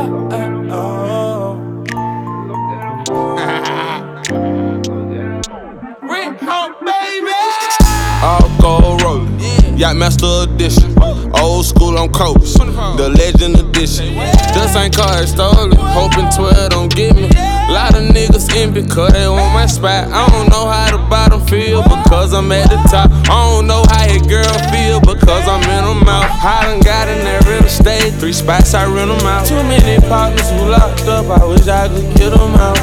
All gold rollin', Yacht Master Edition. Old school on coast, the legend edition. This ain't car, it's stolen. Hoping 12 don't get me. Lot of niggas envy, cause they want my spot. I don't know how the bottom feel, because I'm at the top. I don't know how his girl feel, because I'm in her mouth. I done got in that real estate, 3 spots, I rent them out. Too many partners who locked up, I wish I could get them out.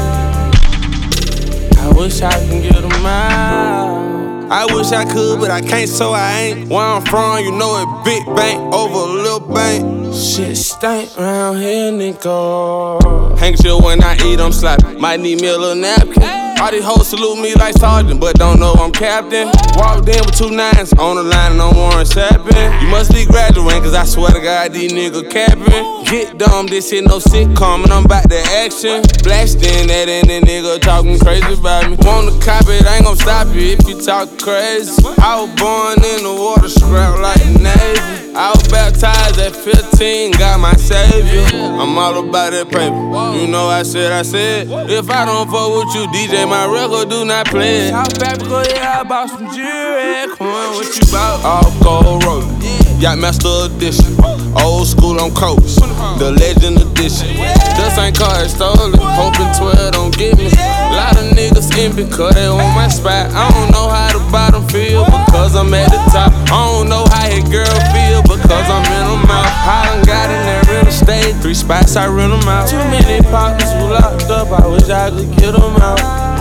I wish I could get them out. I wish I could, but I can't, so I ain't. Where I'm from, you know it big bank over a little bank. Shit stank round here, nigga. Handkerchief when I eat, I'm slapping. Might need me a little napkin. All these hoes salute me like sergeant, but don't know I'm captain. Walked in with 2 9s on the line, no warrants happen. You must be graduating, cause I swear to God, these niggas capping. Get dumb, this shit no sitcom, and I'm back to action. Blasted in that and the nigga talking crazy about me. Want to copy it, I ain't gon' stop you if you talk crazy. I was born in the water, scrap like the Navy. I was baptized at 15, got my savior. I'm all about that paper, you know I said. If I don't fuck with you, DJ, my record do not play it. South Africa, yeah, I bought some jewelry. Come on, what you bout? All gold rollin', Yacht Master Edition. Old school on coast, the legend edition. This ain't car, it's stolen. Hoping 12 don't get me. Lot of niggas envy, cause they want my spot. I don't know how the bottom feel, because I'm at the top. I don't know how his girl feel, because I'm in her mouth. I done got in that real estate, 3 spots, I rent them out. Too many partners who locked up, I wish I could get them out.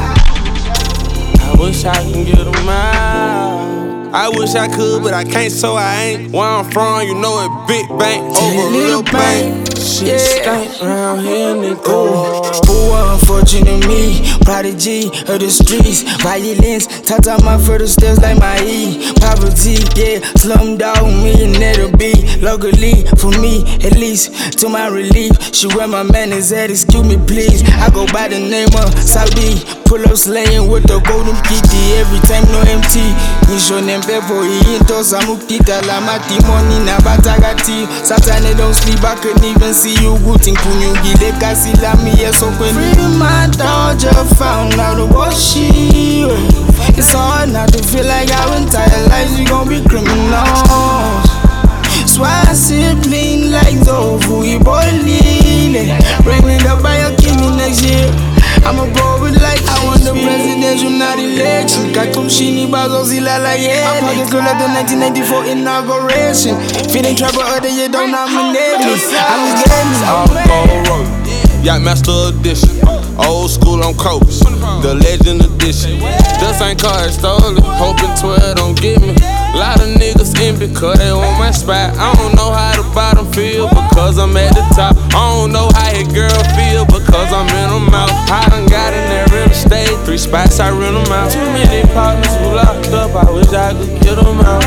I wish I can get them out. I wish I could, but I can't, so I ain't. Where I'm from, you know it big bank over a little bank. Shit stank round here, nigga. Who unfortunate me? Prodigy of the streets. Violence, touch on my further steps like my E. Poverty, yeah, slum dog, millionaire to be. Luckily, for me, at least, to my relief. She wear my man is at, excuse me, please. I go by the name of Saudi. Pull up slaying with the golden kitty. Every time no MT. Nisho Pepo into Samukita Lamati money na batagati. Satane don't sleep, I couldn't even see you good in Kunyugi. They can see me yes open. Free my dog just found out what she. It's hard not to feel like our entire lives we gon' be criminals. Swag sibling like Zofu, we boy Lily. Bring it up by your king next year. I'm a bro with like I want the presidential, not election. Katumshini Bazozila like yeah. I'm pockets girl at the 1994 inauguration. Feeling trouble other you don't nominate me. I'm just getting all gold rollin', Yacht Master Edition. Old school on coast, the legend edition. This ain't car, it's stolen. Hoping 12 don't get me. Lot of niggas envy, cause they want my spot. I don't know how the bottom feel, because I'm at the top. I don't know how his girl feel, because I'm in her mouth. I done got in that real estate, 3 spots, I rent them out. Too many partners who locked up, I wish I could get them out.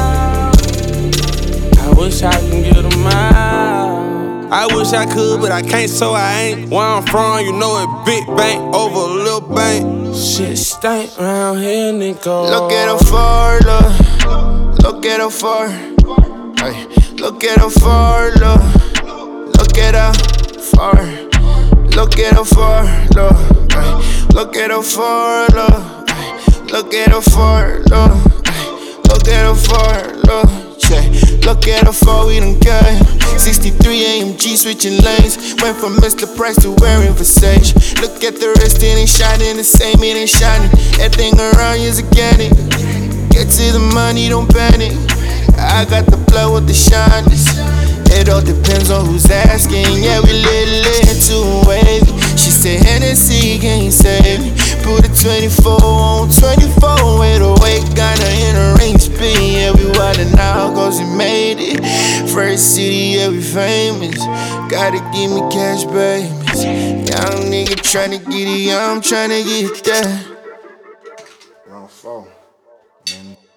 I wish I can get them out. I wish I could, but I can't, so I ain't. Where I'm from, you know it big bank over a little bank. Shit stank round here, nigga. Look at her far, look. Look at her far. Ay. Look at her far, look. Look at her far. Look at her far, look. Ay. Look at her far, look. Ay. Look at her far, look. Ay. Look at her far, look. Look at how far we done got. 63 AMG switching lanes. Went from Mr. Price to wearing Versace. Look at the rest, it ain't shining the same, it ain't shining. Everything around you's organic. Get to the money, don't panic. I got the blood with the shyness. It all depends on who's asking. Yeah, we lit too wavy. She said Hennessy can't save me. Put a 24 on 24 with a weight got her in a range B. Yeah, we wildin' out cause we made it. First city, yeah, we famous. Gotta give me cash, babies. Young nigga tryna get it, yeah, I'm tryna get that. Round 4.